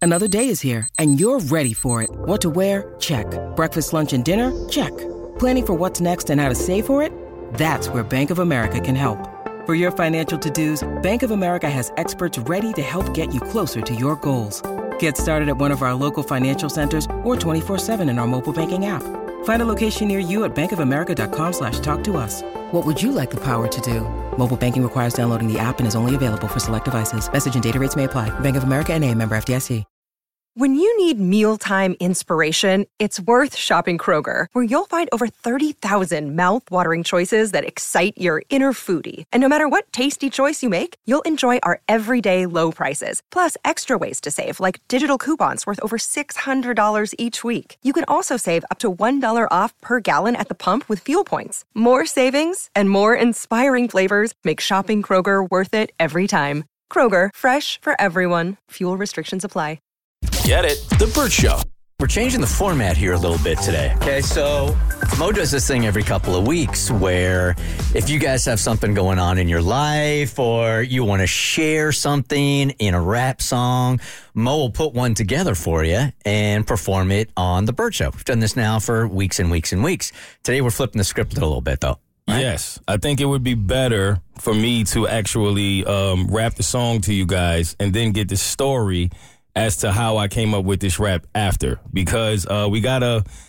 Another day is here, and you're ready for it. What to wear? Check. Breakfast, lunch, and dinner? Check. Planning for what's next and how to save for it? That's where Bank of America can help. For your financial to-dos, Bank of America has experts ready to help get you closer to your goals. Get started at one of our local financial centers or 24/7 in our mobile banking app. Find a location near you at bankofamerica.com/talktous. What would you like the power to do? Mobile banking requires downloading the app and is only available for select devices. Message and data rates may apply. Bank of America N.A., member FDIC. When you need mealtime inspiration, it's worth shopping Kroger, where you'll find over 30,000 mouth-watering choices that excite your inner foodie. And no matter what tasty choice you make, you'll enjoy our everyday low prices, plus extra ways to save, like digital coupons worth over $600 each week. You can also save up to $1 off per gallon at the pump with fuel points. More savings and more inspiring flavors make shopping Kroger worth it every time. Kroger, fresh for everyone. Fuel restrictions apply. Get it? The Bert Show. We're changing the format here a little bit today. Okay, so Mo does this thing every couple of weeks where if you guys have something going on in your life or you want to share something in a rap song, Mo will put one together for you and perform it on the Bert Show. We've done this now for weeks and weeks and weeks. Today we're flipping the script a little bit, though. Right? Yes, I think it would be better for me to actually rap the song to you guys and then get the story as to how I came up with this rap after, because I got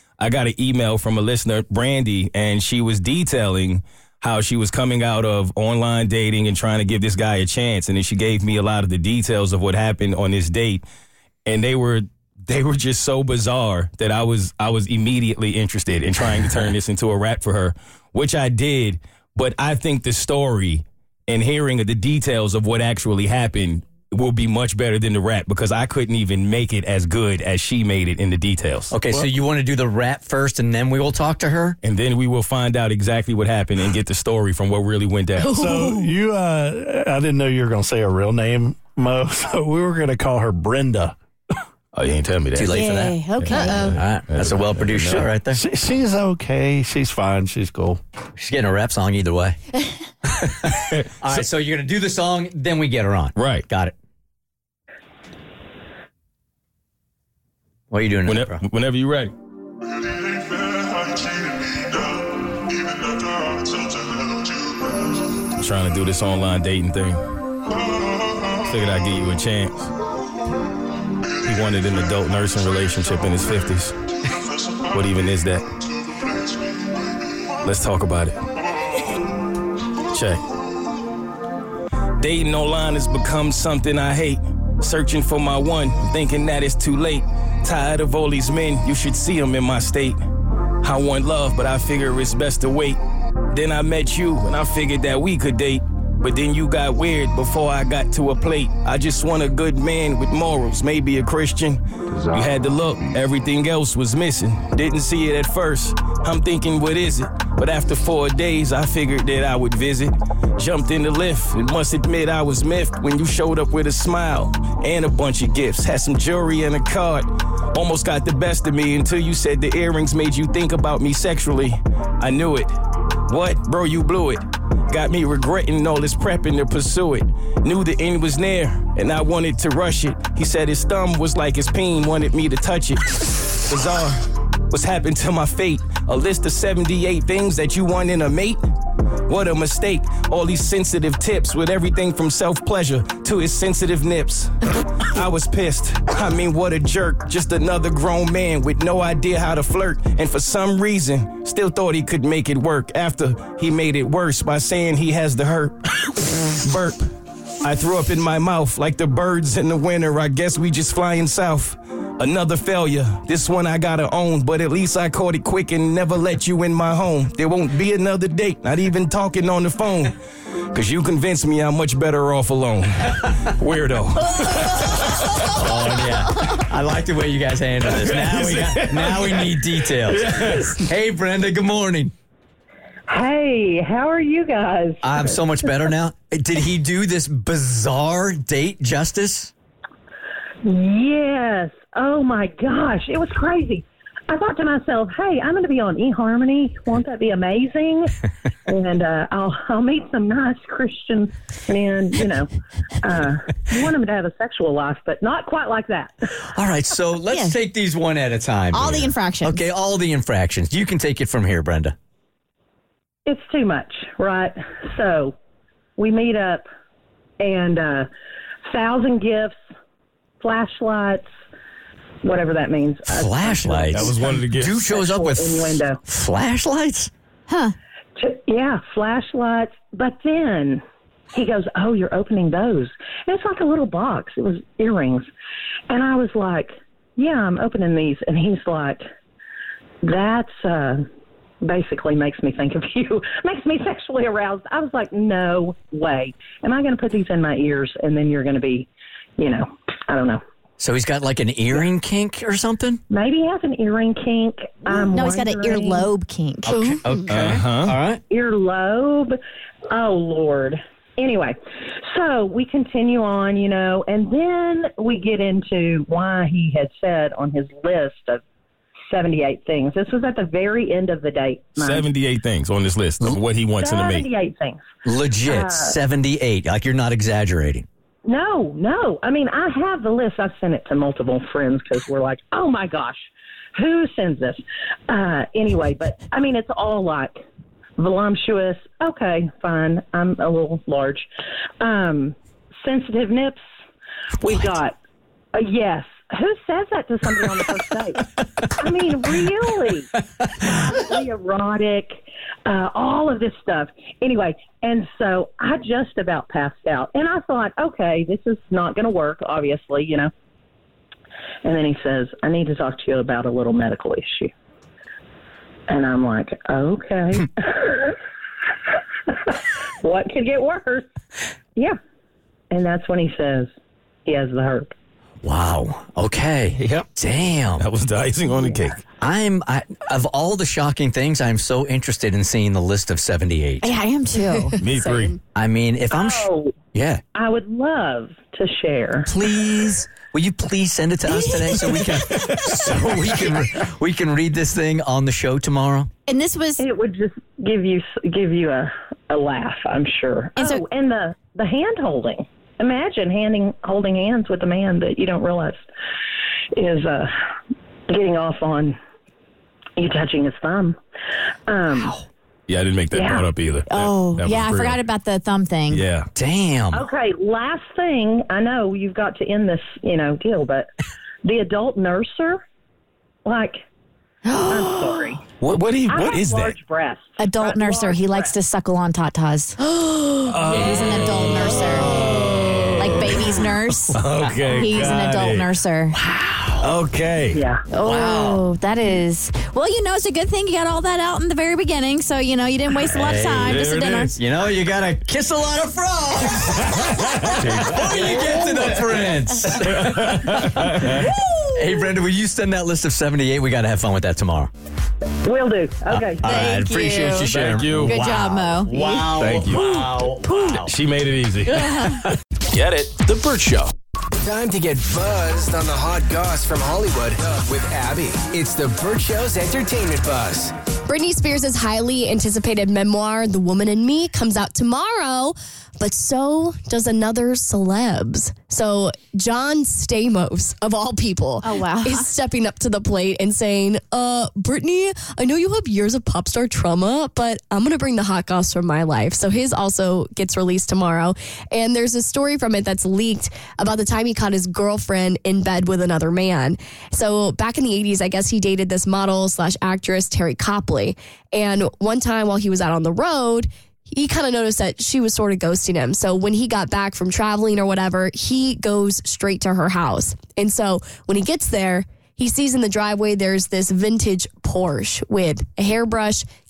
an email from a listener, Brandy, and she was detailing how she was coming out of online dating and trying to give this guy a chance, and then she gave me a lot of the details of what happened on this date, and they were just so bizarre that I was immediately interested in trying to turn this into a rap for her, which I did. But I think the story and hearing of the details of what actually happened will be much better than the rap, because I couldn't even make it as good as she made it in the details. Okay, so you want to do the rap first and then we will talk to her? And then we will find out exactly what happened and get the story from what really went down. So you, I didn't know you were going to say her real name, Mo, so we were going to call her Brenda. Oh, you ain't tell me that. Too late for that? Okay. All right, that's a well-produced show right there. She's okay. She's fine. She's cool. She's getting a rap song either way. All right, so you're going to do the song, then we get her on. Right. Got it. What are you doing now, bro? Whenever you're ready. I'm trying to do this online dating thing. Figured I'd give you a chance. He wanted an adult nursing relationship in his 50s. What even is that? Let's talk about it. Check. Dating online has become something I hate. Searching for my one, thinking that it's too late. Tired of all these men, you should see them in my state. I want love, but I figure it's best to wait. Then I met you, and I figured that we could date. But then you got weird before I got to a plate. I just want a good man with morals, maybe a Christian. You had to look, everything else was missing. Didn't see it at first, I'm thinking what is it? But after 4 days, I figured that I would visit. Jumped in the lift and must admit I was miffed when you showed up with a smile and a bunch of gifts. Had some jewelry and a card. Almost got the best of me until you said the earrings made you think about me sexually. I knew it. What? Bro, you blew it. Got me regretting all this prepping to pursue it. Knew the end was near, and I wanted to rush it. He said his thumb was like his peen, wanted me to touch it. Bizarre. What's happened to my fate? A list of 78 things that you want in a mate? What a mistake. All these sensitive tips with everything from self-pleasure to his sensitive nips. I was pissed. I mean, what a jerk. Just another grown man with no idea how to flirt. And for some reason, still thought he could make it work after he made it worse by saying he has the hurt. Burp. I threw up in my mouth like the birds in the winter. I guess we just flying south. Another failure. This one I gotta own, but at least I caught it quick and never let you in my home. There won't be another date, not even talking on the phone. Cause you convinced me I'm much better off alone. Weirdo. Oh, yeah. I like the way you guys handle this. Now we need details. Yes. Hey, Brenda, good morning. Hey, how are you guys? I'm so much better now. Did he do this bizarre date justice? Yes. Oh, my gosh. It was crazy. I thought to myself, hey, I'm going to be on eHarmony. Won't that be amazing? And I'll meet some nice Christian men, you know. You want them to have a sexual life, but not quite like that. All right, so let's take these one at a time. All here. the infractions. Okay, all the infractions. You can take it from here, Brenda. It's too much, right? So we meet up and 1,000 gifts, flashlights, whatever that means. Flashlights? That was one of the gifts. Dude shows up with innuendo. Flashlights? Huh. Yeah, flashlights. But then he goes, oh, you're opening those. And it's like a little box. It was earrings. And I was like, yeah, I'm opening these. And he's like, that's basically makes me think of you, makes me sexually aroused. I was like, no way. Am I going to put these in my ears and then you're going to be, you know, I don't know. So he's got like an earring kink or something? Maybe he has an earring kink. No, he's got an wondering. earlobe kink. Okay. All right. Earlobe. Oh, Lord. Anyway, so we continue on, you know, and then we get into why he had said on his list of 78 things. This was at the very end of the date. 78 things on this list of what he wants in a mate. 78 things. Legit, 78. Like you're not exaggerating. No. I mean, I have the list. I've sent it to multiple friends because we're like, oh, my gosh, who sends this? Anyway, but, I mean, it's all like voluptuous. Okay, fine. I'm a little large. Sensitive nips. We got a yes. Who says that to somebody on the first date? I mean, really erotic, all of this stuff. Anyway, and so I just about passed out. And I thought, okay, this is not going to work, obviously, you know. And then he says, I need to talk to you about a little medical issue. And I'm like, okay. What could get worse? Yeah. And that's when he says he has the herp. Wow. Okay. Yep. Damn. That was the icing on the cake. Of all the shocking things, I'm so interested in seeing the list of 78. Yeah, I am too. Me three. I mean, if I'm... yeah. I would love to share. Please. Will you please send it to us today so we can read this thing on the show tomorrow? And this was... It would just give you a laugh, I'm sure. And and the hand holding. Imagine holding hands with a man that you don't realize is getting off on you touching his thumb. Yeah, I didn't make that part up either. That was I real. forgot about the thumb thing. Yeah. Damn. Okay, last thing. I know you've got to end this, deal, but the adult nurser, like, I'm sorry. What is that? Large breasts. Adult nurser. He likes to suckle on tatas. He's an adult nurser. Like baby's nurse. Okay. He's an adult nurser. Okay. Yeah. Oh, that is. Well, it's a good thing you got all that out in the very beginning. So, you didn't waste a lot of time. Just a dinner. You got to kiss a lot of frogs before you get to the prince. Hey, Brenda, will you send that list of 78? We got to have fun with that tomorrow. Will do. Okay. All right. Appreciate you sharing. Thank you. Good job, Mo. Wow. Thank you. Wow. She made it easy. Get it? The Burt Show. Time to get buzzed on the hot goss from Hollywood with Abby. It's the Burt Show's Entertainment Buzz. Britney Spears' highly anticipated memoir, The Woman in Me, comes out tomorrow, but so does another celebs. So John Stamos, of all people, is stepping up to the plate and saying, Britney, I know you have years of pop star trauma, but I'm going to bring the hot goss from my life. So his also gets released tomorrow. And there's a story from it that's leaked about the time he caught his girlfriend in bed with another man. So back in the 80s, I guess he dated this model/actress, Terry Copley. And one time while he was out on the road, he kind of noticed that she was sort of ghosting him. So when he got back from traveling or whatever, he goes straight to her house. And so when he gets there, he sees in the driveway there's this vintage Porsche with a hairbrush,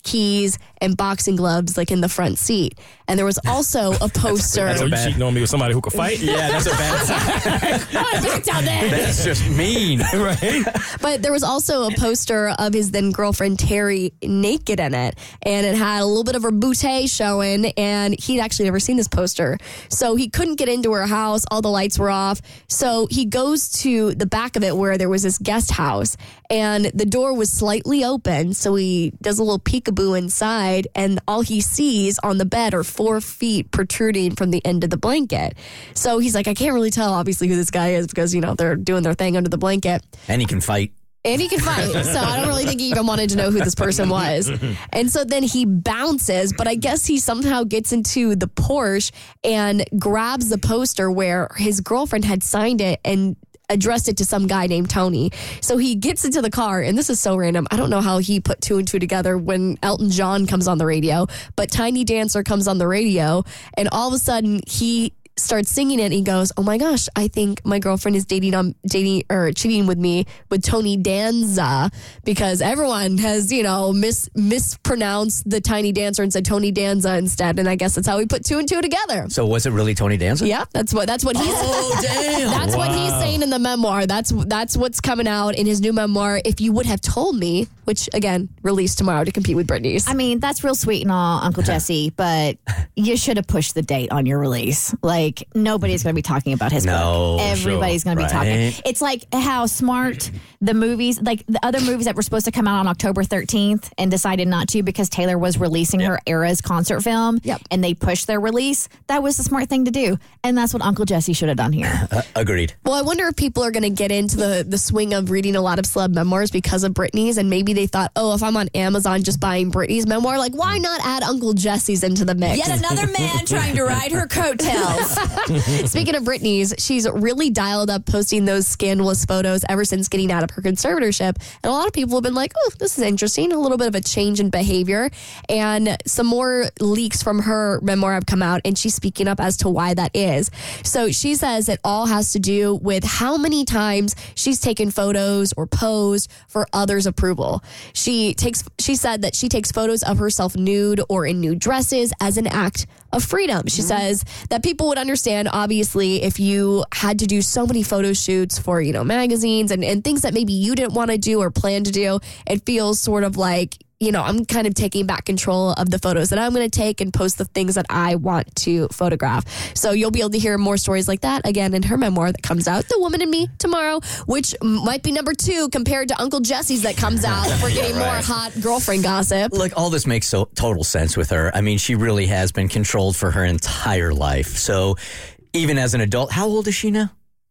keys, and boxing gloves like in the front seat. And there was also a poster. So you cheating on me with somebody who could fight? Yeah, that's a bad sign. Back down there. That's just mean. Right? But there was also a poster of his then girlfriend Terry naked in it. And it had a little bit of her bootay showing. And he'd actually never seen this poster. So he couldn't get into her house. All the lights were off. So he goes to the back of it where there was this guest house. And the door was slightly open. So he does a little peekaboo inside. And all he sees on the bed are 4 feet protruding from the end of the blanket. So he's like, I can't really tell, obviously, who this guy is because, they're doing their thing under the blanket. And he can fight. And he can fight. So I don't really think he even wanted to know who this person was. And so then he bounces, but I guess he somehow gets into the Porsche and grabs the poster where his girlfriend had signed it and addressed it to some guy named Tony. So he gets into the car, and this is so random. I don't know how he put 2 and 2 together when Elton John comes on the radio, but Tiny Dancer comes on the radio, and all of a sudden he starts singing it and he goes, oh my gosh, I think my girlfriend is cheating with me with Tony Danza, because everyone has, mispronounced the Tiny Dancer and said Tony Danza instead. And I guess that's how we put 2 and 2 together. So was it really Tony Danza? Yeah, that's what he's damn. That's what he's saying in the memoir. That's what's coming out in his new memoir. If You Would Have Told Me, which again, released tomorrow to compete with Britney's. I mean, that's real sweet and all, Uncle Jesse, but you should have pushed the date on your release. Like, nobody's going to be talking about his book. Everybody's going to be talking. It's like how smart the movies, like the other movies that were supposed to come out on October 13th and decided not to because Taylor was releasing her Eras concert film and they pushed their release. That was the smart thing to do. And that's what Uncle Jesse should have done here. Agreed. Well, I wonder if people are going to get into the swing of reading a lot of celeb memoirs because of Britney's, and maybe they thought, oh, if I'm on Amazon just buying Britney's memoir, like, why not add Uncle Jesse's into the mix? Yet another man trying to ride her coattails. Speaking of Britney's, she's really dialed up posting those scandalous photos ever since getting out of her conservatorship. And a lot of people have been like, oh, this is interesting. A little bit of a change in behavior. And some more leaks from her memoir have come out, and she's speaking up as to why that is. So she says it all has to do with how many times she's taken photos or posed for others' approval. She said that she takes photos of herself nude or in nude dresses as an act of freedom. She says that people would understand, obviously, if you had to do so many photo shoots for, magazines and things that maybe you didn't want to do or plan to do. It feels sort of like, I'm kind of taking back control of the photos that I'm going to take and post the things that I want to photograph. So you'll be able to hear more stories like that again in her memoir that comes out, The Woman in Me, tomorrow, which might be number 2 compared to Uncle Jesse's that comes out if we're getting more hot girlfriend gossip. Look, all this makes total sense with her. I mean, she really has been controlled for her entire life. So even as an adult, how old is she now?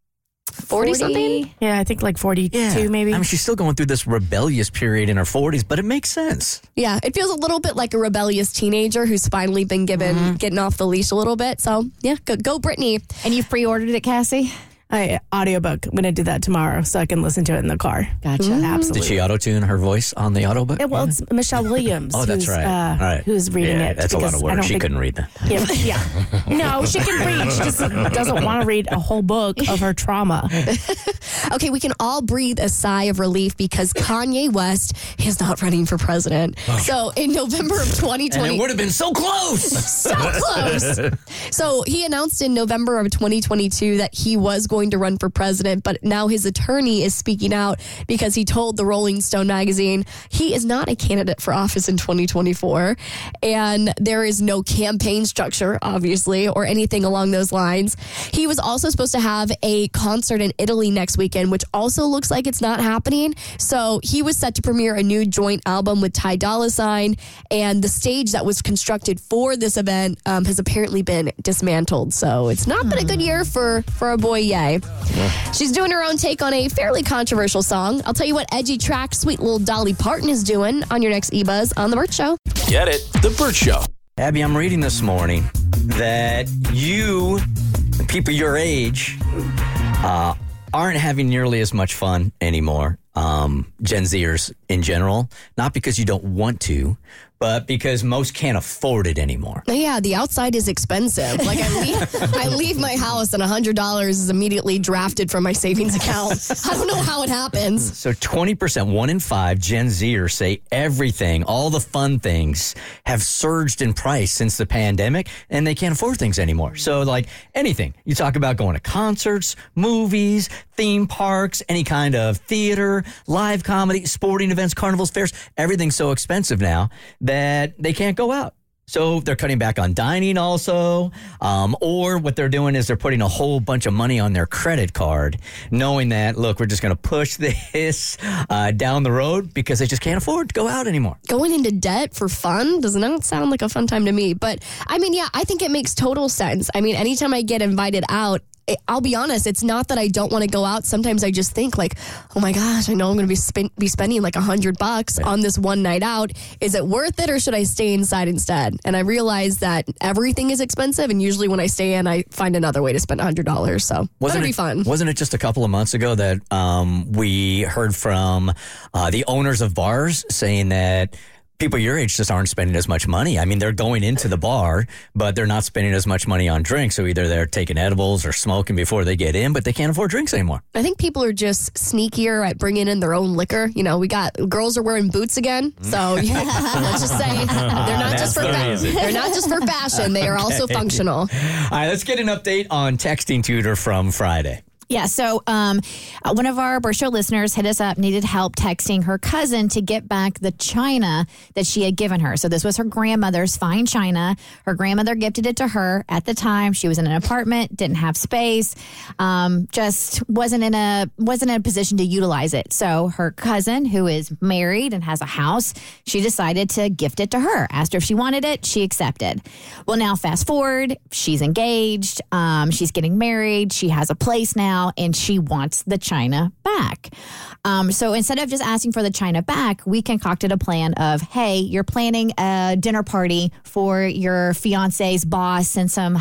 40 something? Yeah, I think like 42 maybe. I mean, she's still going through this rebellious period in her 40s, but it makes sense. Yeah, it feels a little bit like a rebellious teenager who's finally been getting off the leash a little bit. So, yeah, go Britney. And you've pre-ordered it, Cassie? Audiobook. I'm going to do that tomorrow so I can listen to it in the car. Gotcha. Absolutely. Did she auto-tune her voice on the audiobook? Yeah, well, it's Michelle Williams. Oh, that's right. All right. Who's reading it. That's a lot of work. She couldn't read that. Yeah. No, she can read. She just doesn't want to read a whole book of her trauma. Okay, we can all breathe a sigh of relief because Kanye West is not running for president. So in November of 2020... And it would have been so close! So close! So he announced in November of 2022 that he was going to run for president, but now his attorney is speaking out because he told the Rolling Stone magazine he is not a candidate for office in 2024, and there is no campaign structure, obviously, or anything along those lines. He was also supposed to have a concert in Italy next weekend, which also looks like it's not happening. So he was set to premiere a new joint album with Ty Dolla $ign, and the stage that was constructed for this event has apparently been dismantled. So it's not been a good year for our boy Ye. She's doing her own take on a fairly controversial song. I'll tell you what edgy track sweet little Dolly Parton is doing on your next eBuzz on The Burt Show. Get it? The Burt Show. Abby, I'm reading this morning that you, people your age, aren't having nearly as much fun anymore Gen Zers in general, not because you don't want to, but because most can't afford it anymore. Yeah, the outside is expensive. Like I leave my house and $100 is immediately drafted from my savings account. I don't know how it happens. So 20%, 1 in 5 Gen Zers say everything, all the fun things have surged in price since the pandemic, and they can't afford things anymore. So like anything, you talk about going to concerts, movies, theme parks, any kind of theater, live comedy, sporting events, carnivals, fairs, everything's so expensive now that they can't go out. So they're cutting back on dining also, or what they're doing is they're putting a whole bunch of money on their credit card, knowing that, look, we're just going to push this down the road because they just can't afford to go out anymore. Going into debt for fun does not sound like a fun time to me. But, I mean, yeah, I think it makes total sense. I mean, anytime I get invited out, I'll be honest, it's not that I don't want to go out. Sometimes I just think like, oh my gosh, I know I'm going to be spending like $100 on this one night out. Is it worth it or should I stay inside instead? And I realize that everything is expensive. And usually when I stay in, I find another way to spend $100. So that'll be fun. Wasn't it just a couple of months ago that we heard from the owners of bars saying that people your age just aren't spending as much money? I mean, they're going into the bar, but they're not spending as much money on drinks. So either they're taking edibles or smoking before they get in, but they can't afford drinks anymore. I think people are just sneakier at bringing in their own liquor. You know, girls are wearing boots again. So let's just say they're not just for fashion. They are also functional. All right, let's get an update on texting tutor from Friday. Yeah, so one of our Burt Show listeners hit us up, needed help texting her cousin to get back the china that she had given her. So this was her grandmother's fine china. Her grandmother gifted it to her at the time. She was in an apartment, didn't have space, just wasn't in a position to utilize it. So her cousin, who is married and has a house, she decided to gift it to her. Asked her if she wanted it. She accepted. Well, now fast forward, she's engaged. She's getting married. She has a place now, and she wants the china back. So instead of just asking for the china back, we concocted a plan of, hey, you're planning a dinner party for your fiance's boss and some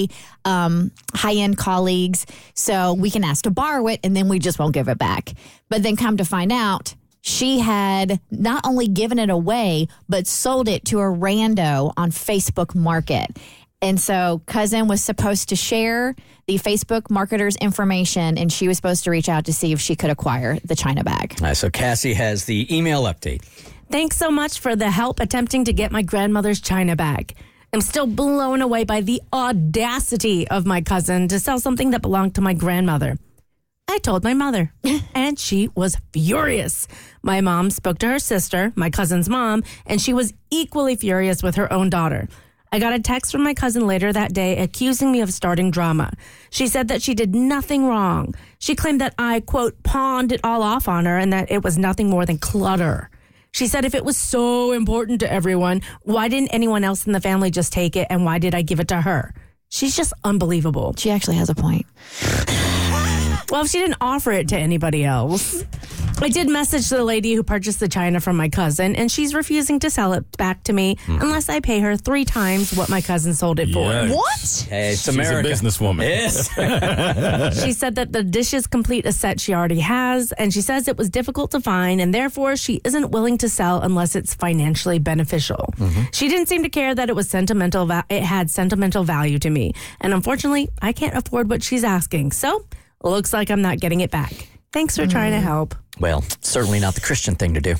high-end colleagues, so we can ask to borrow it, and then we just won't give it back. But then come to find out, she had not only given it away, but sold it to a rando on Facebook Market. And so cousin was supposed to share the Facebook marketer's information, and she was supposed to reach out to see if she could acquire the china bag. All right, so Cassie has the email update. Thanks so much for the help attempting to get my grandmother's china bag. I'm still blown away by the audacity of my cousin to sell something that belonged to my grandmother. I told my mother, and she was furious. My mom spoke to her sister, my cousin's mom, and she was equally furious with her own daughter. I got a text from my cousin later that day accusing me of starting drama. She said that she did nothing wrong. She claimed that I, quote, pawned it all off on her and that it was nothing more than clutter. She said if it was so important to everyone, why didn't anyone else in the family just take it, and why did I give it to her? She's just unbelievable. She actually has a point. Well, if she didn't offer it to anybody else. I did message the lady who purchased the china from my cousin, and she's refusing to sell it back to me unless I pay her 3 times what my cousin sold it for. What? Hey, it's She's America. a businesswoman. Yes. She said that the dishes complete a set she already has, and she says it was difficult to find, and therefore she isn't willing to sell unless it's financially beneficial. She didn't seem to care that it was sentimental. It had sentimental value to me, and unfortunately, I can't afford what she's asking. So, looks like I'm not getting it back. Thanks for trying to help. Well, certainly not the Christian thing to do.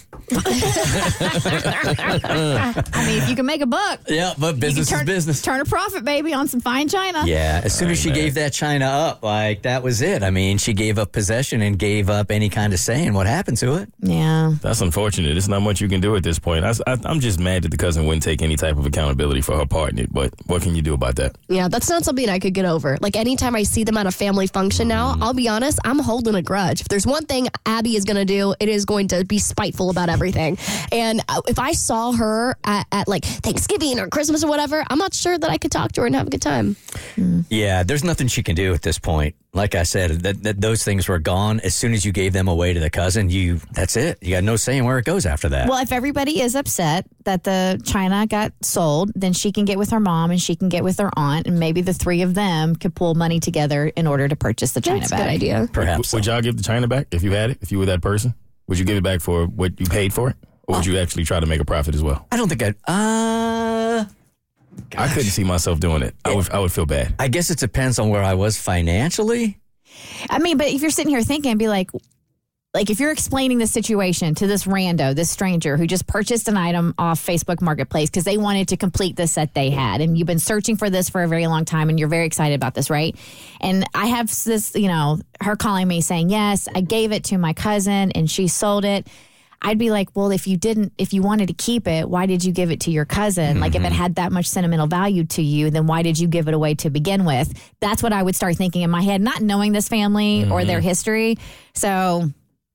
I mean, if you can make a buck. Yeah, but business is business. Turn a profit, baby, on some fine china. Yeah, as soon as she gave that china up, like, that was it. I mean, she gave up possession and gave up any kind of say, and what happened to it? Yeah. That's unfortunate. There's not much you can do at this point. I'm just mad that the cousin wouldn't take any type of accountability for her part in it, but what can you do about that? Yeah, that's not something I could get over. Like, anytime I see them at a family function now, I'll be honest, I'm holding a grudge. If there's one thing Abby is going to do, it is going to be spiteful about everything. And if I saw her at like Thanksgiving or Christmas or whatever, I'm not sure that I could talk to her and have a good time. Yeah, there's nothing she can do at this point. Like I said, that those things were gone. As soon as you gave them away to the cousin, that's it. You got no saying where it goes after that. Well, if everybody is upset that the china got sold, then she can get with her mom and she can get with her aunt, and maybe the 3 of them could pull money together in order to purchase the china That's bag. a good idea. Perhaps. Would y'all give the china back if you had it, if you were that person? Would you give it back for what you paid for it? Or would you actually try to make a profit as well? I don't think I'd. I couldn't see myself doing it. I would feel bad. I guess it depends on where I was financially. I mean, but if you're sitting here thinking, be like if you're explaining the situation to this rando, this stranger who just purchased an item off Facebook Marketplace because they wanted to complete the set they had, and you've been searching for this for a very long time, and you're very excited about this, right? And I have this, her calling me saying, yes, I gave it to my cousin and she sold it. I'd be like, well, if you wanted to keep it, why did you give it to your cousin? Like, if it had that much sentimental value to you, then why did you give it away to begin with? That's what I would start thinking in my head, not knowing this family or their history. So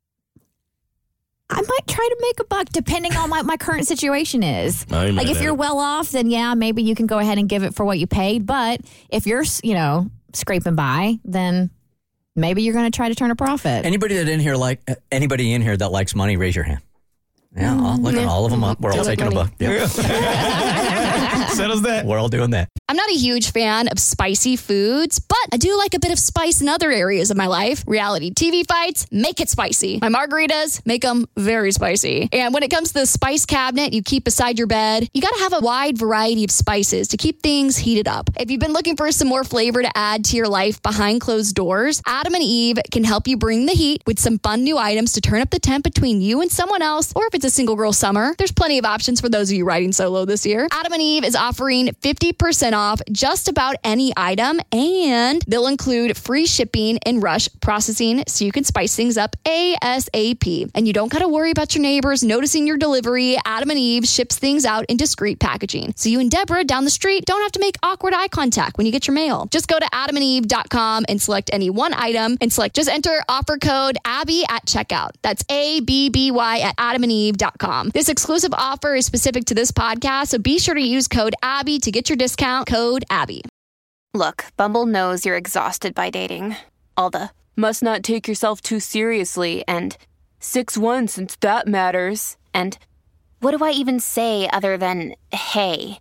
I might try to make a buck depending on what my current situation is. Like, if you're well off, then yeah, maybe you can go ahead and give it for what you paid. But if you're, scraping by, then maybe you're going to try to turn a profit. Anybody in here that likes money, raise your hand. Yeah, I'll look at all of them up. We're all taking a buck. Yep. Settles that. We're all doing that. I'm not a huge fan of spicy foods, but I do like a bit of spice in other areas of my life. Reality TV fights, make it spicy. My margaritas, make them very spicy. And when it comes to the spice cabinet you keep beside your bed, you got to have a wide variety of spices to keep things heated up. If you've been looking for some more flavor to add to your life behind closed doors, Adam and Eve can help you bring the heat with some fun new items to turn up the temp between you and someone else, or if it's a single girl summer, there's plenty of options for those of you riding solo this year. Adam and Eve is offering 50% off just about any item, and they'll include free shipping and rush processing so you can spice things up ASAP. And you don't got to worry about your neighbors noticing your delivery. Adam and Eve ships things out in discreet packaging, so you and Deborah down the street don't have to make awkward eye contact when you get your mail. Just go to adamandeve.com and select any one item and just enter offer code Abby at checkout. That's ABBY at adamandeve.com. This exclusive offer is specific to this podcast, so be sure to use code Abby to get your discount. Code Abby. Look, Bumble knows you're exhausted by dating. All the must not take yourself too seriously and 6'1" since that matters. And what do I even say other than hey?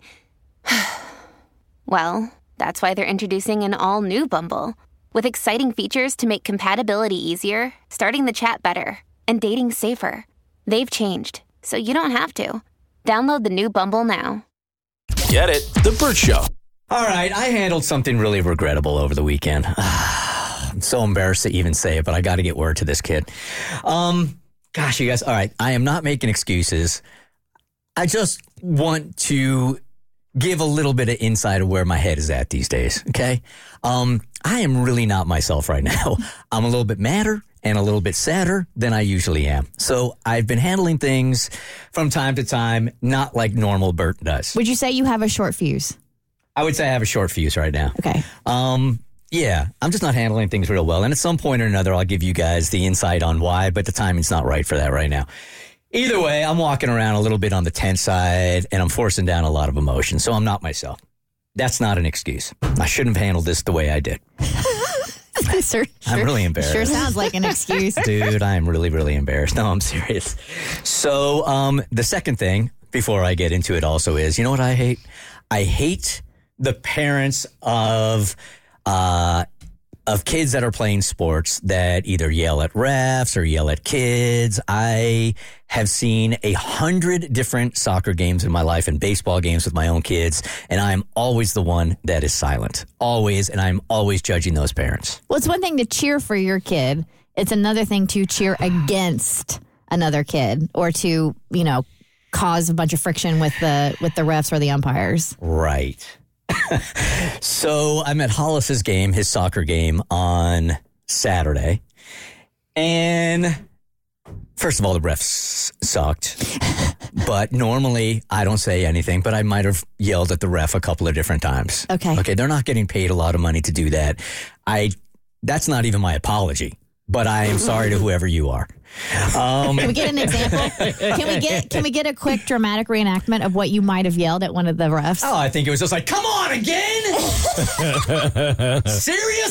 Well, that's why they're introducing an all-new Bumble with exciting features to make compatibility easier, starting the chat better, and dating safer. They've changed, so you don't have to. Download the new Bumble now. Get it? The Bert Show. All right, I handled something really regrettable over the weekend. I'm so embarrassed to even say it, but I got to get word to this kid. Gosh, you guys, all right, I am not making excuses. I just want to give a little bit of insight of where my head is at these days, okay? I am really not myself right now. I'm a little bit madder and a little bit sadder than I usually am. So I've been handling things from time to time, not like normal Bert does. Would you say you have a short fuse? I would say I have a short fuse right now. Okay. Yeah, I'm just not handling things real well. And at some point or another, I'll give you guys the insight on why, but the timing's not right for that right now. Either way, I'm walking around a little bit on the tense side, and I'm forcing down a lot of emotion, so I'm not myself. That's not an excuse. I shouldn't have handled this the way I did. Sure, I'm really embarrassed. Sure sounds like an excuse. Dude, I am really, really embarrassed. No, I'm serious. So the second thing, before I get into it also is, you know what I hate? I hate the parents of kids that are playing sports that either yell at refs or yell at kids. I have seen 100 different soccer games in my life and baseball games with my own kids, and I am always the one that is silent. Always, and I'm always judging those parents. Well, it's one thing to cheer for your kid. It's another thing to cheer against another kid or to, cause a bunch of friction with the refs or the umpires. Right. So I'm at Hollis's game, his soccer game, on Saturday. And first of all, the refs sucked. But normally I don't say anything, but I might have yelled at the ref a couple of different times. Okay, they're not getting paid a lot of money to do that. That's not even my apology, but I am sorry to whoever you are. Can we get an example? Can we get a quick dramatic reenactment of what you might have yelled at one of the refs? Oh, I think it was just like, come on again? Seriously?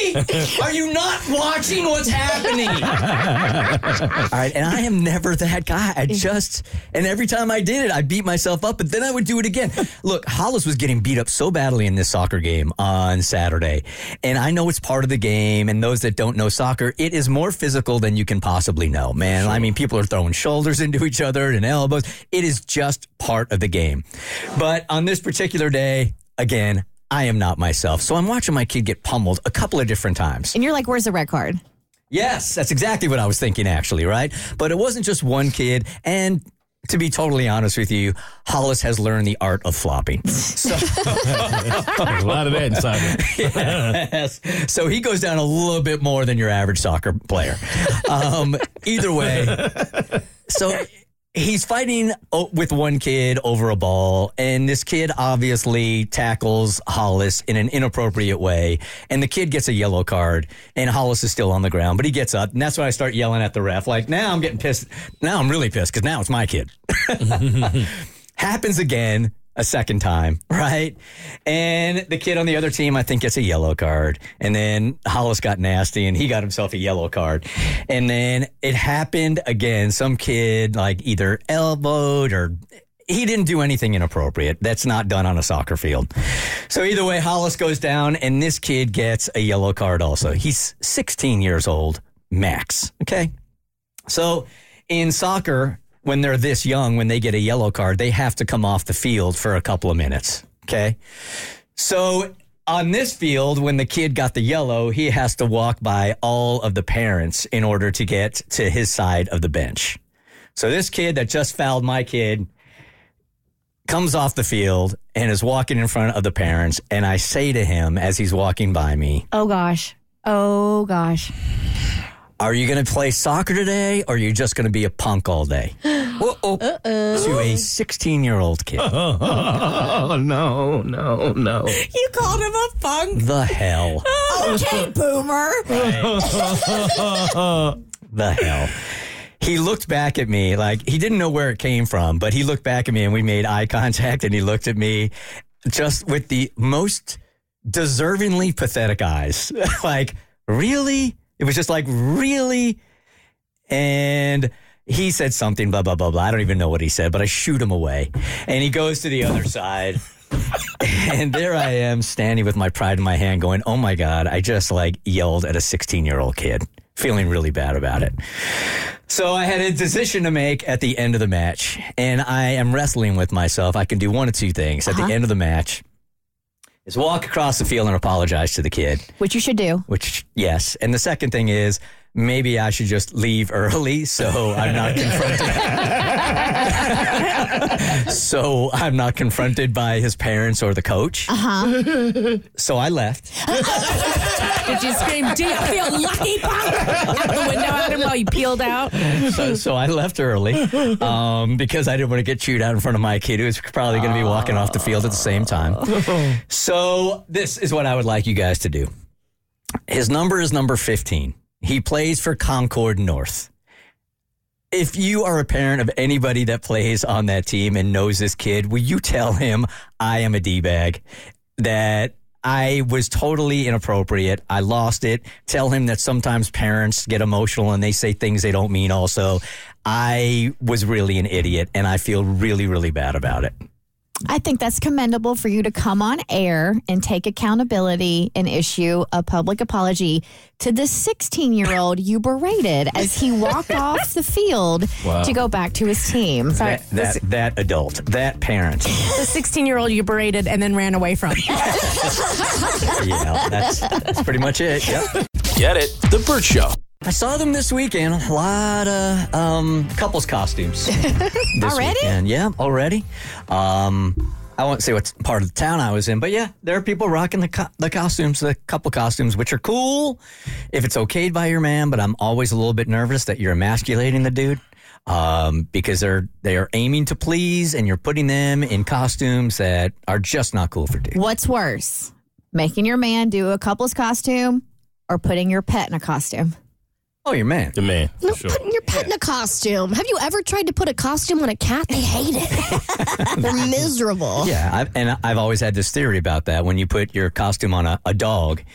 Really? Are you not watching what's happening? All right, and I am never that guy. And every time I did it, I beat myself up, but then I would do it again. Look, Hollis was getting beat up so badly in this soccer game on Saturday, and I know it's part of the game, and those that don't know soccer, it is more physical than you can possibly know, man. Sure. I mean, people are throwing shoulders into each other and elbows. It is just part of the game. But on this particular day, again, I am not myself. So I'm watching my kid get pummeled a couple of different times. And you're like, where's the red card? Yes, that's exactly what I was thinking, actually, right? But it wasn't just one kid. And to be totally honest with you, Hollis has learned the art of flopping. So, there's a lot of that inside him. Yes. So he goes down a little bit more than your average soccer player. Either way, so he's fighting with one kid over a ball, and this kid obviously tackles Hollis in an inappropriate way, and the kid gets a yellow card, and Hollis is still on the ground, but he gets up, and that's when I start yelling at the ref, like, now I'm getting pissed. Now I'm really pissed, because now it's my kid. Happens again. A second time, right? And the kid on the other team, I think, gets a yellow card. And then Hollis got nasty, and he got himself a yellow card. And then it happened again. Some kid, like, either elbowed or he didn't do anything inappropriate. That's not done on a soccer field. So either way, Hollis goes down, and this kid gets a yellow card also. He's 16 years old, max, okay? So in soccer, when they're this young, when they get a yellow card, they have to come off the field for a couple of minutes, okay? So on this field, when the kid got the yellow, he has to walk by all of the parents in order to get to his side of the bench. So this kid that just fouled my kid comes off the field and is walking in front of the parents, and I say to him as he's walking by me, Oh, gosh. Are you going to play soccer today, or are you just going to be a punk all day? To a 16-year-old kid. Oh, no. You called him a punk? The hell. Okay, boomer. The hell. He looked back at me like he didn't know where it came from, but he looked back at me and we made eye contact, and he looked at me just with the most deservingly pathetic eyes. Like, really? It was just like, really? And he said something, blah, blah, blah, blah. I don't even know what he said, but I shoot him away. And he goes to the other side. And there I am standing with my pride in my hand going, oh, my God, I just like yelled at a 16-year-old kid, feeling really bad about it. So I had a decision to make at the end of the match. And I am wrestling with myself. I can do one of two things. At the end of the match is walk across the field and apologize to the kid. Which you should do. Which, yes. And the second thing is, maybe I should just leave early so I'm not confronted. by his parents or the coach. So I left. Did you scream, do you feel lucky, Pop? Out the window at him while you peeled out? So I left early because I didn't want to get chewed out in front of my kid who was probably going to be walking off the field at the same time. So this is what I would like you guys to do. His number is number 15. He plays for Concord North. If you are a parent of anybody that plays on that team and knows this kid, will you tell him I am a D-bag, that I was totally inappropriate, I lost it. Tell him that sometimes parents get emotional and they say things they don't mean also. I was really an idiot, and I feel really, really bad about it. I think that's commendable for you to come on air and take accountability and issue a public apology to the 16-year-old you berated as he walked off the field to go back to his team. That adult, that parent. The 16-year-old you berated and then ran away from. Yeah, that's pretty much it. Yep. Get it? The Bert Show. I saw them this weekend. A lot of couples costumes. This already? Weekend. Yeah, already. I won't say what part of the town I was in, but yeah, there are people rocking the costumes, the couple costumes, which are cool if it's okayed by your man, but I'm always a little bit nervous that you're emasculating the dude because they are aiming to please, and you're putting them in costumes that are just not cool for dudes. What's worse, making your man do a couple's costume or putting your pet in a costume? Oh, your man. The man. No, Sure. putting your pet in a costume. Have you ever tried to put a costume on a cat? They hate it. They're miserable. Yeah, I've always had this theory about that. When you put your costume on a dog,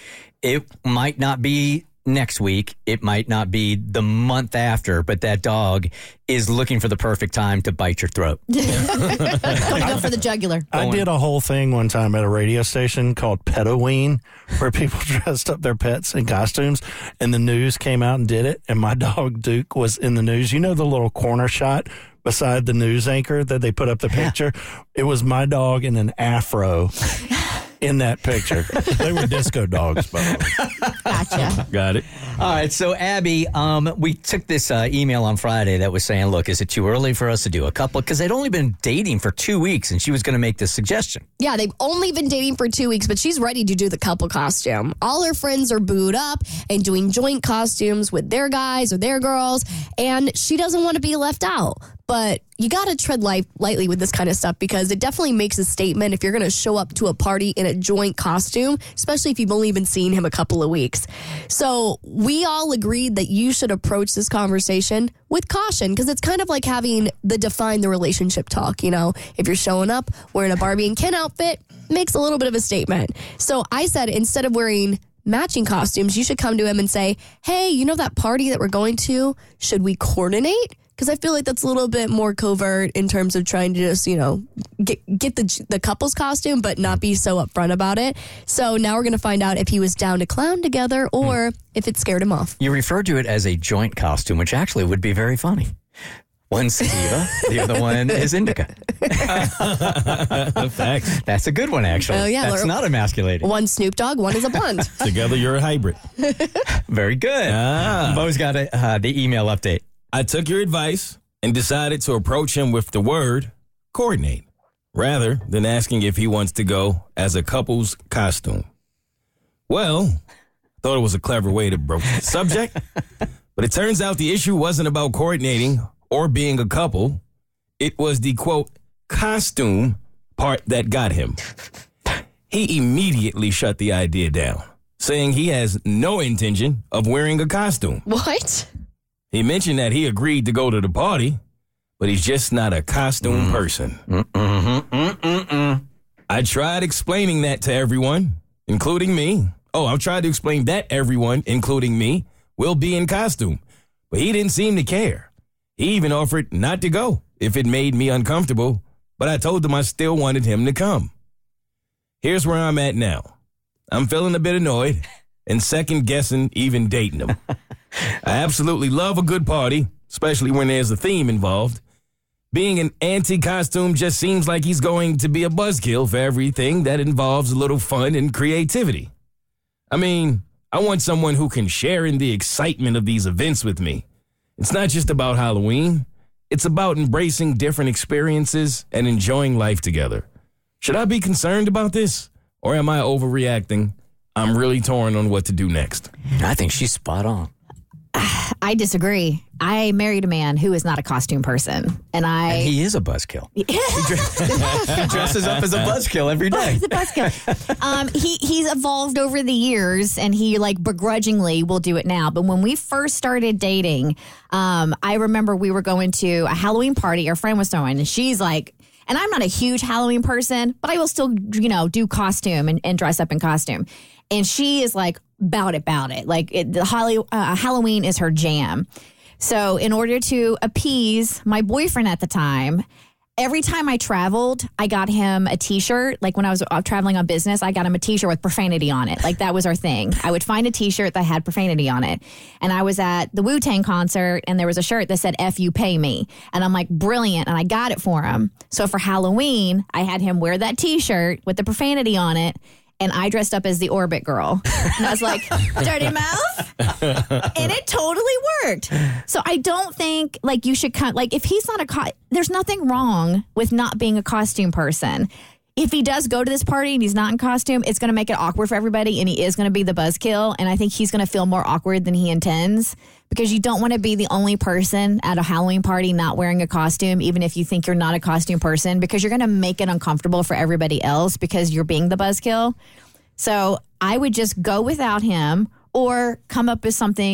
It might not be next week. It might not be the month after, but that dog is looking for the perfect time to bite your throat. Don't go for the jugular. I did a whole thing one time at a radio station called Petoween, where people dressed up their pets in costumes, and the news came out and did it, and my dog Duke was in the news. You know the little corner shot beside the news anchor that they put up the picture? It was my dog in an afro. In that picture. They were disco dogs, by the way. Gotcha. Got it. All right, so Abby, we took this email on Friday that was saying, look, is it too early for us to do a couple? Because they'd only been dating for 2 weeks, and she was going to make this suggestion. Yeah, they've only been dating for 2 weeks, but she's ready to do the couple costume. All her friends are booed up and doing joint costumes with their guys or their girls, and she doesn't want to be left out. But you got to tread lightly with this kind of stuff because it definitely makes a statement if you're going to show up to a party in a joint costume, especially if you've only been seeing him a couple of weeks. So we all agreed that you should approach this conversation with caution because it's kind of like having the define the relationship talk. You know, if you're showing up wearing a Barbie and Ken outfit, makes a little bit of a statement. So I said instead of wearing matching costumes, you should come to him and say, hey, you know that party that we're going to? Should we coordinate? Because I feel like that's a little bit more covert in terms of trying to just, you know, get the couple's costume, but not be so upfront about it. So now we're going to find out if he was down to clown together or if it scared him off. You referred to it as a joint costume, which actually would be very funny. One's Sativa, the other one is Indica. Facts. That's a good one, actually. Oh, yeah. That's not emasculating. One Snoop Dogg, one is a blonde. Together, you're a hybrid. Very good. Bo's got the email update. I took your advice and decided to approach him with the word coordinate, rather than asking if he wants to go as a couple's costume. Well, thought it was a clever way to broach the subject, but it turns out the issue wasn't about coordinating or being a couple. It was the, quote, costume part that got him. He immediately shut the idea down, saying he has no intention of wearing a costume. What? He mentioned that he agreed to go to the party, but he's just not a costume person. I tried explaining that to everyone, including me. I tried to explain that everyone, including me, will be in costume, but he didn't seem to care. He even offered not to go if it made me uncomfortable, but I told him I still wanted him to come. Here's where I'm at now. I'm feeling a bit annoyed and second-guessing even dating him. I absolutely love a good party, especially when there's a theme involved. Being an anti-costume just seems like he's going to be a buzzkill for everything that involves a little fun and creativity. I mean, I want someone who can share in the excitement of these events with me. It's not just about Halloween. It's about embracing different experiences and enjoying life together. Should I be concerned about this, or am I overreacting? I'm really torn on what to do next. I think she's spot on. I disagree. I married a man who is not a costume person. And he is a buzzkill. He dresses up as a buzzkill every day. He's a buzzkill. He's evolved over the years, and he begrudgingly will do it now. But when we first started dating, I remember we were going to a Halloween party our friend was throwing, and she's like, and I'm not a huge Halloween person, but I will still, do costume and dress up in costume. And she is like, bout it. Halloween is her jam. So in order to appease my boyfriend at the time, every time I traveled, I got him a T-shirt. Like when I was traveling on business, I got him a T-shirt with profanity on it. Like that was our thing. I would find a T-shirt that had profanity on it. And I was at the Wu-Tang concert, and there was a shirt that said, F you pay me. And I'm like, brilliant. And I got it for him. So for Halloween, I had him wear that T-shirt with the profanity on it. And I dressed up as the Orbit Girl. And I was like, dirty mouth. And it totally worked. So I don't think you should if he's not there's nothing wrong with not being a costume person. If he does go to this party and he's not in costume, it's going to make it awkward for everybody, and he is going to be the buzzkill. And I think he's going to feel more awkward than he intends, because you don't want to be the only person at a Halloween party not wearing a costume, even if you think you're not a costume person, because you're going to make it uncomfortable for everybody else because you're being the buzzkill. So I would just go without him, or come up with something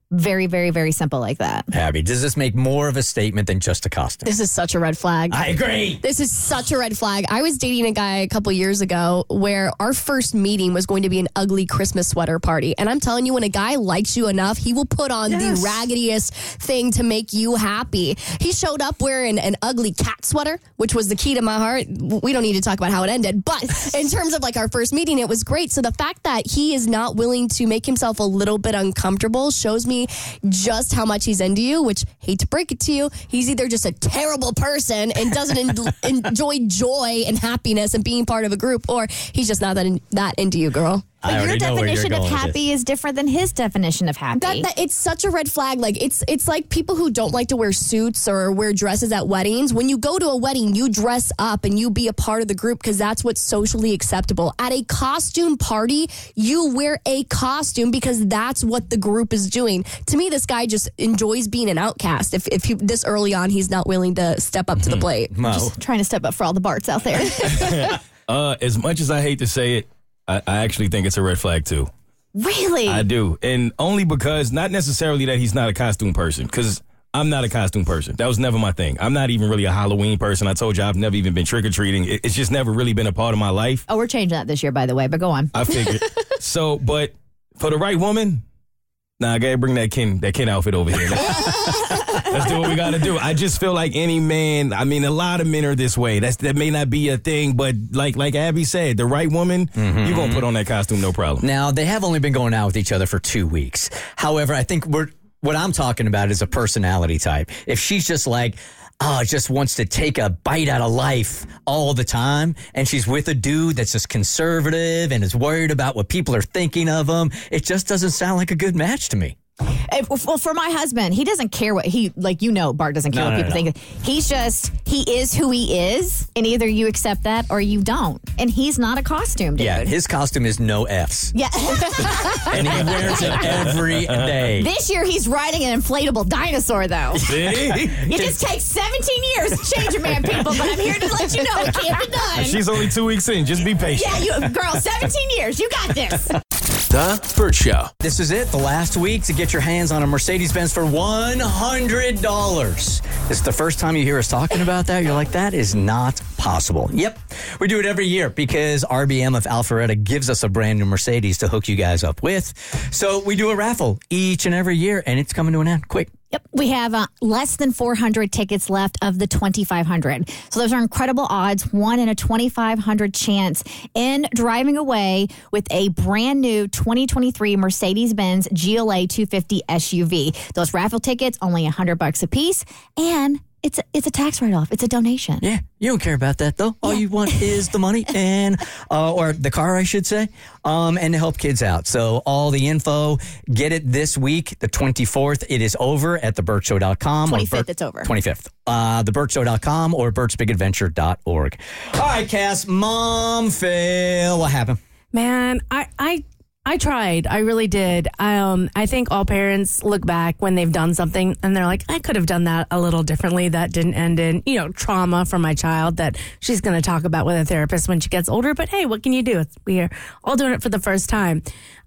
Very, very, very simple like that. Abby, does this make more of a statement than just a costume? This is such a red flag. I agree. This is such a red flag. I was dating a guy a couple years ago where our first meeting was going to be an ugly Christmas sweater party. And I'm telling you, when a guy likes you enough, he will put on the raggediest thing to make you happy. He showed up wearing an ugly cat sweater, which was the key to my heart. We don't need to talk about how it ended. But in terms of like our first meeting, it was great. So the fact that he is not willing to make himself a little bit uncomfortable shows me just how much he's into you, which, hate to break it to you, he's either just a terrible person and doesn't enjoy joy and happiness and being part of a group, or he's just not that into you, girl. But your definition of happy is different than his definition of happy. It's such a red flag. Like it's like people who don't like to wear suits or wear dresses at weddings. When you go to a wedding, you dress up and you be a part of the group because that's what's socially acceptable. At a costume party, you wear a costume because that's what the group is doing. To me, this guy just enjoys being an outcast. If he, this early on, he's not willing to step up to the plate. Just trying to step up for all the Barts out there. As much as I hate to say it, I actually think it's a red flag, too. Really? I do. And only because, not necessarily that he's not a costume person, because I'm not a costume person. That was never my thing. I'm not even really a Halloween person. I told you I've never even been trick-or-treating. It's just never really been a part of my life. Oh, we're changing that this year, by the way, but go on. I figured. But for the right woman, I gotta bring that Ken outfit over here. Let's do what we gotta do. I just feel like any man, I mean, a lot of men are this way. That may not be a thing, but like Abby said, the right woman, you're gonna put on that costume, no problem. Now, they have only been going out with each other for 2 weeks. However, I think what I'm talking about is a personality type. If she's just like, just wants to take a bite out of life all the time, and she's with a dude that's just conservative and is worried about what people are thinking of him, it just doesn't sound like a good match to me. Well, for my husband, he doesn't care what Bart doesn't care what people think. He is who he is, and either you accept that or you don't. And he's not a costume dude. Yeah, his costume is no Fs. Yeah. And he wears it every day. This year, he's riding an inflatable dinosaur, though. See? It just takes 17 years to change a man, people, but I'm here to let you know it can't be done. She's only 2 weeks in. Just be patient. Yeah, girl, 17 years. You got this. The Bert Show. This is it, the last week to get your hands on a Mercedes-Benz for $100. This is the first time you hear us talking about that. You're like, that is not possible. Yep, we do it every year because RBM of Alpharetta gives us a brand new Mercedes to hook you guys up with. So we do a raffle each and every year, and it's coming to an end quick. Yep. We have less than 400 tickets left of the 2,500. So those are incredible odds. 1 in a 2,500 chance in driving away with a brand new 2023 Mercedes-Benz GLA 250 SUV. Those raffle tickets, only $100 a piece. And it's a tax write-off. It's a donation. Yeah, you don't care about that, though. All you want is the money and or the car, I should say, and to help kids out. So all the info, get it this week, the 24th. It is over at thebertshow.com. 25th, it's over. 25th. Thebertshow.com or birchbigadventure.org. All right, Cass, Mom fail. What happened? Man, I tried. I really did. I think all parents look back when they've done something and they're like, I could have done that a little differently. That didn't end in, trauma for my child that she's going to talk about with a therapist when she gets older. But hey, what can you do? We're all doing it for the first time.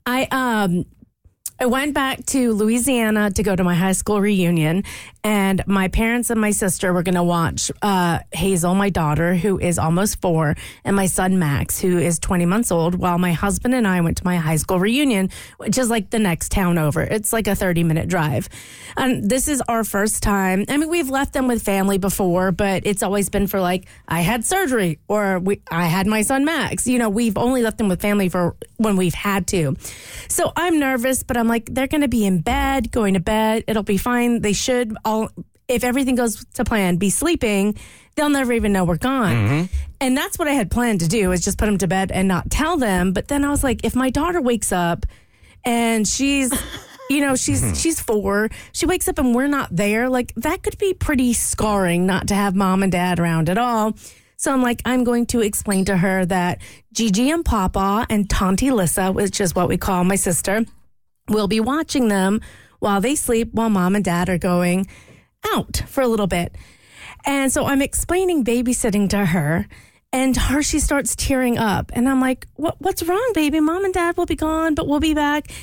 I went back to Louisiana to go to my high school reunion, and my parents and my sister were going to watch Hazel, my daughter, who is almost 4, and my son, Max, who is 20 months old, while my husband and I went to my high school reunion, which is like the next town over. It's like a 30-minute drive. And this is our first time. I mean, we've left them with family before, but it's always been for like, I had surgery, or I had my son, Max. We've only left them with family for when we've had to. So I'm nervous, but I'm like, they're going to be in bed, going to bed. It'll be fine. They should all, if everything goes to plan, be sleeping. They'll never even know we're gone. Mm-hmm. And that's what I had planned to do, is just put them to bed and not tell them. But then I was like, if my daughter wakes up and she's, she's 4, she wakes up and we're not there, like that could be pretty scarring not to have mom and dad around at all. So I'm like, I'm going to explain to her that Gigi and Papa and Tanti Lissa, which is what we call my sister, will be watching them while they sleep, while mom and dad are going out for a little bit. And so I'm explaining babysitting to her, and she starts tearing up. And I'm like, what's wrong, baby? Mom and dad will be gone, but we'll be back.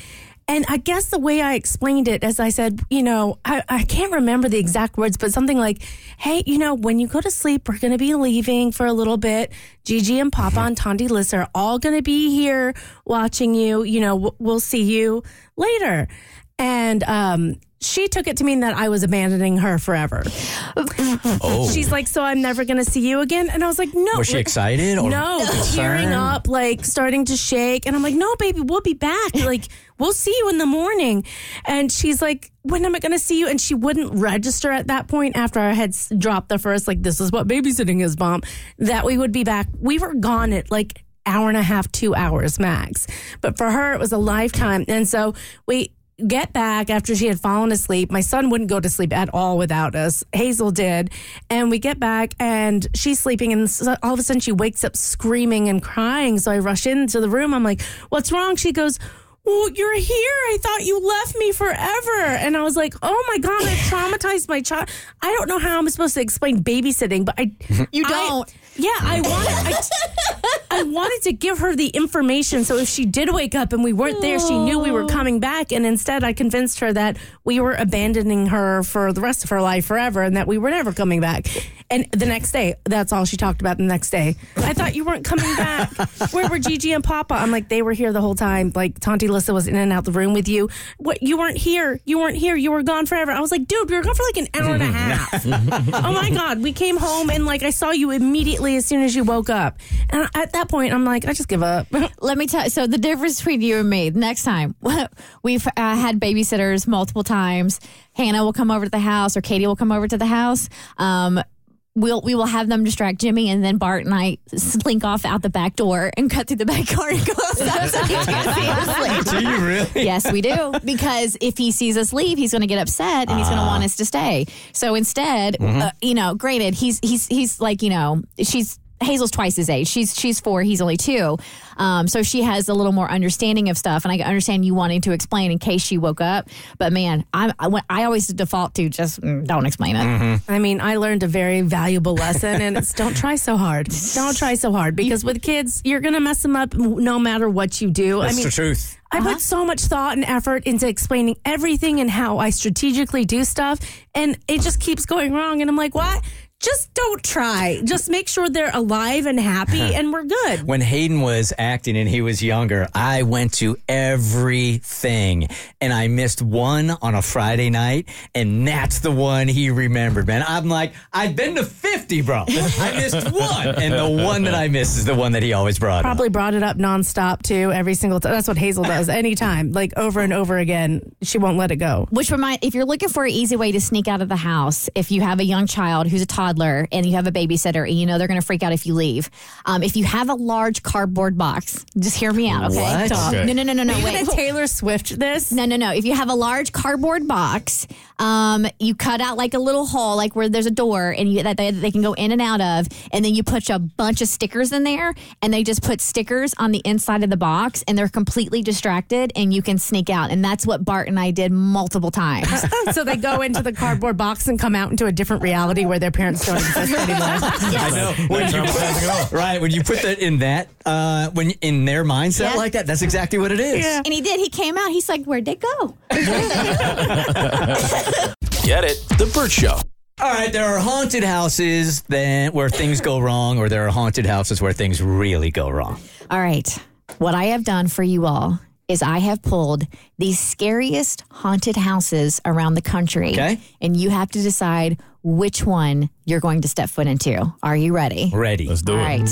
And I guess the way I explained it, as I said, I can't remember the exact words, but something like, hey, when you go to sleep, we're going to be leaving for a little bit. Gigi and Papa and Tanti Liz are all going to be here watching you. We'll see you later. And she took it to mean that I was abandoning her forever. Oh. She's like, so I'm never going to see you again? And I was like, no. Was she excited? Or no, tearing up, like starting to shake. And I'm like, no, baby, we'll be back. Like, we'll see you in the morning. And she's like, when am I going to see you? And she wouldn't register at that point after I had dropped the first, like, this is what babysitting is, Mom, that we would be back. We were gone at like hour and a half, 2 hours max. But for her, it was a lifetime. And so we get back after she had fallen asleep. My son wouldn't go to sleep at all without us. Hazel did. And we get back and she's sleeping and so all of a sudden she wakes up screaming and crying. So I rush into the room. I'm like, what's wrong? She goes, well, you're here. I thought you left me forever. And I was like, oh my God, I traumatized my child. I don't know how I'm supposed to explain babysitting, but You don't. I wanted to give her the information. So if she did wake up and we weren't there, she knew we were coming back. And instead I convinced her that we were abandoning her for the rest of her life forever and that we were never coming back. And the next day, that's all she talked about the next day. I thought you weren't coming back. Where were Gigi and Papa? I'm like, they were here the whole time. Like, Tanti Lissa was in and out the room with you. What? You weren't here. You weren't here. You were gone forever. I was like, dude, we were gone for like an hour and a half. Oh my God. We came home and like I saw you immediately as soon as you woke up. And at that point, I'm like, I just give up. Let me tell you. So the difference between you and me, next time, we've had babysitters multiple times. Hannah will come over to the house or Katie will come over to the house. We will have them distract Jimmy, and then Bart and I slink off out the back door and cut through the back car and go outside so he can't see us leave. Do you really? Yes, we do. Because if he sees us leave, he's going to get upset and he's going to want us to stay. So instead, granted, he's like, Hazel's twice his age. She's 4. He's only 2. So she has a little more understanding of stuff. And I understand you wanting to explain in case she woke up. But man, I always default to just don't explain it. Mm-hmm. I mean, I learned a very valuable lesson, and it's don't try so hard. Don't try so hard because with kids, you're going to mess them up no matter what you do. That's the truth. I put so much thought and effort into explaining everything and how I strategically do stuff, and it just keeps going wrong. And I'm like, what? Just don't try. Just make sure they're alive and happy, and we're good. When Hayden was acting and he was younger, I went to everything, and I missed one on a Friday night, and that's the one he remembered, man. I'm like, I've been to 50, bro. I missed one, and the one that I missed is the one that he always brought Probably up. brought it up nonstop, too, every single time. That's what Hazel does anytime, like over and over again. She won't let it go. If you're looking for an easy way to sneak out of the house, if you have a young child who's a toddler and you have a babysitter and you know they're going to freak out if you leave, if you have a large cardboard box, just hear me out, okay? What? Okay. No. Wait. Taylor Swift this? No. If you have a large cardboard box, you cut out like a little hole, like where there's a door and that they can go in and out of, and then you put a bunch of stickers in there, and they just put stickers on the inside of the box, and they're completely distracted, and you can sneak out. And that's what Bart and I did multiple times. So they go into the cardboard box and come out into a different reality where their parents don't exist anymore. I know. When you put that in when in their mindset like that, that's exactly what it is. Yeah. And he did. He came out. He's like, where'd they go? Get it? The Bert Show. All right, there are haunted houses where things go wrong, or there are haunted houses where things really go wrong. All right. What I have done for you all is I have pulled the scariest haunted houses around the country. Okay. And you have to decide which one you're going to step foot into. Are you ready? Ready. Let's do All it. right.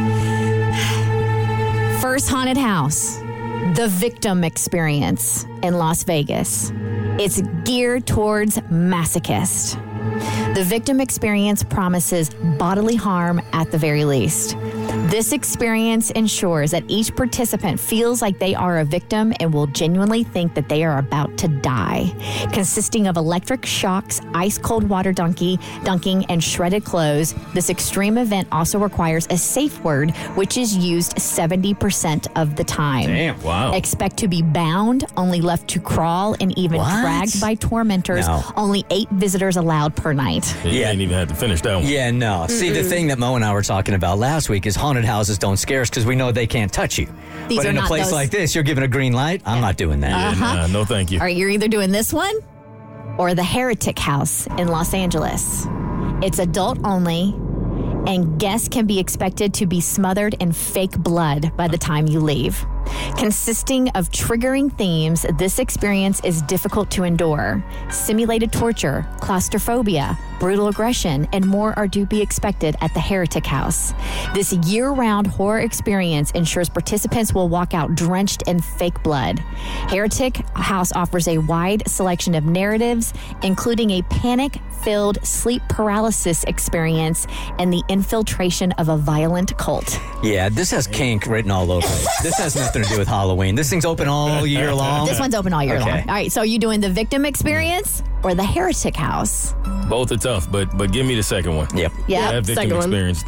First haunted house, The Victim Experience in Las Vegas. It's geared towards masochists. The Victim Experience promises bodily harm at the very least. This experience ensures that each participant feels like they are a victim and will genuinely think that they are about to die. Consisting of electric shocks, ice-cold water dunking, and shredded clothes, this extreme event also requires a safe word, which is used 70% of the time. Damn, wow. Expect to be bound, only left to crawl, and even dragged by tormentors. No. Only 8 visitors allowed per night. You ain't even had to finish that one. Yeah, no. See, the thing that Mo and I were talking about last week is haunted haunted houses don't scare us because we know they can't touch you. But in a place like this, you're given a green light. I'm not doing that. Nah, no, thank you. All right, you're either doing this one or the Heretic House in Los Angeles. It's adult only, and guests can be expected to be smothered in fake blood by the time you leave. Consisting of triggering themes, this experience is difficult to endure. Simulated torture, claustrophobia, brutal aggression, and more are to be expected at the Heretic House. This year-round horror experience ensures participants will walk out drenched in fake blood. Heretic House offers a wide selection of narratives, including a panic-filled sleep paralysis experience and the infiltration of a violent cult. Yeah, this has kink written all over it. This has nothing to do with Halloween. This thing's open all year long. This one's open all year long. All right, so are you doing the victim experience or the Heretic House? Both are tough, but give me the second one. Yep. Yeah, that victim experience.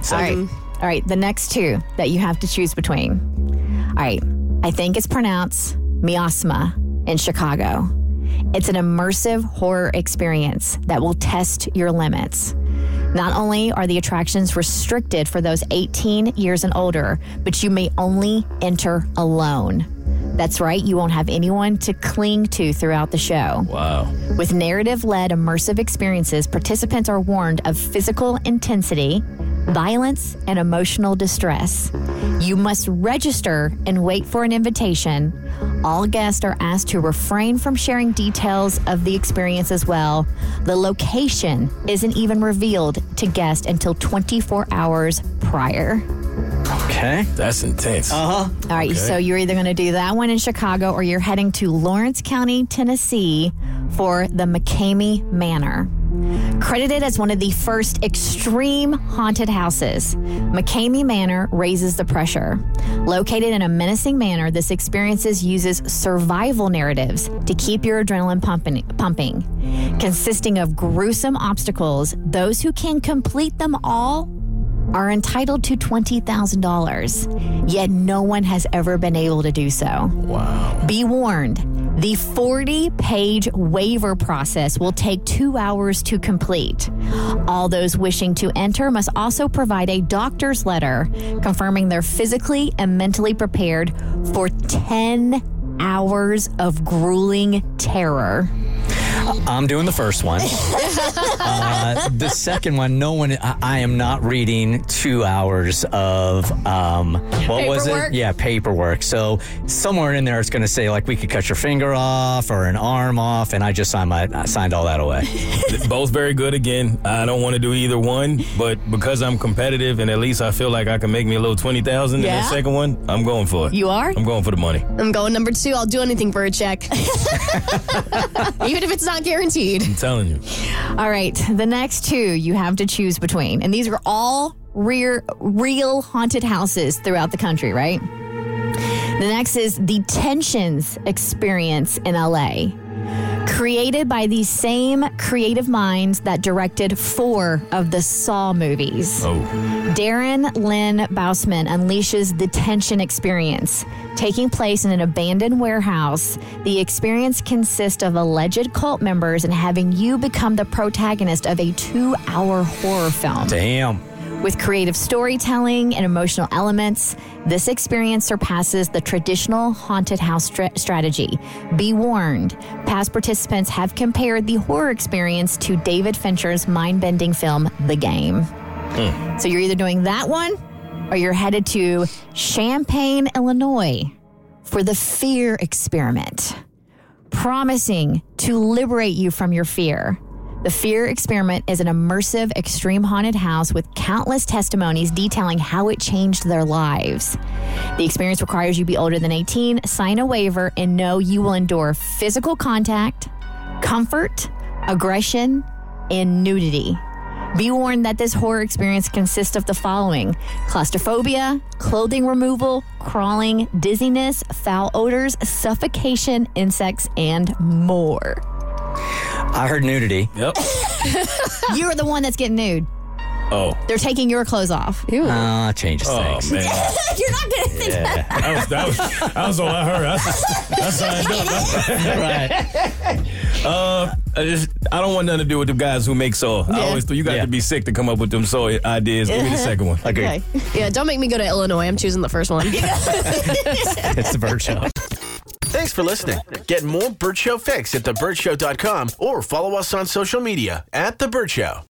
All right, the next two that you have to choose between. All right, I think it's pronounced Miasma in Chicago. It's an immersive horror experience that will test your limits. Not only are the attractions restricted for those 18 years and older, but you may only enter alone. That's right, you won't have anyone to cling to throughout the show. Wow. With narrative-led immersive experiences, participants are warned of physical intensity, violence, and emotional distress. You must register and wait for an invitation. All guests are asked to refrain from sharing details of the experience as well. The location isn't even revealed to guests until 24 hours prior. Okay. That's intense. All right, so you're either going to do that one in Chicago or you're heading to Lawrence County, Tennessee for the McCamey Manor. Credited as one of the first extreme haunted houses, McCamey Manor raises the pressure. Located in a menacing manner, this experience uses survival narratives to keep your adrenaline pumping. Consisting of gruesome obstacles, those who can complete them all are entitled to $20,000, yet no one has ever been able to do so. Wow. Be warned, the 40-page waiver process will take 2 hours to complete. All those wishing to enter must also provide a doctor's letter confirming they're physically and mentally prepared for 10 hours of grueling terror. I'm doing the first one. The second one, I am not reading 2 hours of, what was it? Yeah, paperwork. So somewhere in there it's going to say, like, we could cut your finger off or an arm off, and I just signed all that away. Both very good again. I don't want to do either one, but because I'm competitive and at least I feel like I can make me a little $20,000 in the second one, I'm going for it. You are? I'm going for the money. I'm going number 2. I'll do anything for a check. Even if it's not guaranteed. I'm telling you. All right, the next two you have to choose between. And these are all real haunted houses throughout the country, right? The next is the Tensions Experience in LA. Created by the same creative minds that directed 4 of the Saw movies. Darren Lynn Bousman unleashes the Tension Experience. Taking place in an abandoned warehouse, the experience consists of alleged cult members and having you become the protagonist of a 2-hour horror film. Damn. With creative storytelling and emotional elements, this experience surpasses the traditional haunted house strategy. Be warned, past participants have compared the horror experience to David Fincher's mind-bending film, The Game. So you're either doing that one or you're headed to Champaign, Illinois for the Fear Experiment, promising to liberate you from your fear. The Fear Experiment is an immersive, extreme haunted house with countless testimonies detailing how it changed their lives. The experience requires you be older than 18, sign a waiver, and know you will endure physical contact, comfort, aggression, and nudity. Be warned that this horror experience consists of the following: claustrophobia, clothing removal, crawling, dizziness, foul odors, suffocation, insects, and more. I heard nudity. Yep. You're the one that's getting nude. Oh. They're taking your clothes off. Changes things. Oh, man. You're not going to think that. That was all I heard. I signed up. Right. I don't want nothing to do with the guys who make soy. I always thought you got to be sick to come up with them soy ideas. Give me the second one. Okay. Yeah, don't make me go to Illinois. I'm choosing the first one. It's the Burt Show. Thanks for listening. Get more Burt Show fix at thebirdshow.com or follow us on social media @The Burt Show.